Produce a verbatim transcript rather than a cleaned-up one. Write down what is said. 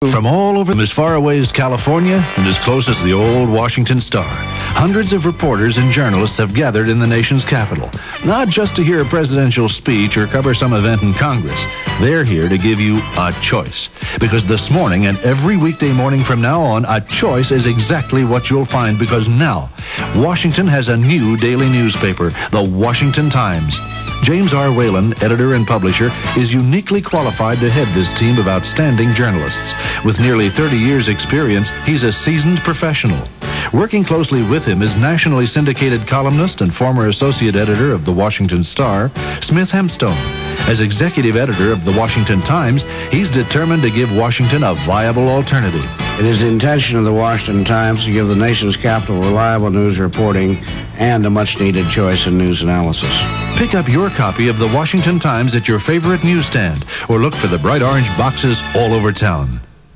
From all over, as far away as California and as close as the old Washington Star, hundreds of reporters and journalists have gathered in the nation's capital, not just to hear a presidential speech or cover some event in Congress. They're here to give you a choice. Because this morning and every weekday morning from now on, a choice is exactly what you'll find, because now Washington has a new daily newspaper, the Washington Times. James R. Whalen, editor and publisher, is uniquely qualified to head this team of outstanding journalists. With nearly thirty years' experience, he's a seasoned professional. Working closely with him is nationally syndicated columnist and former associate editor of the Washington Star, Smith Hempstone. As executive editor of the Washington Times, he's determined to give Washington a viable alternative. It is the intention of the Washington Times to give the nation's capital reliable news reporting and a much-needed choice in news analysis. Pick up your copy of the Washington Times at your favorite newsstand, or look for the bright orange boxes all over town.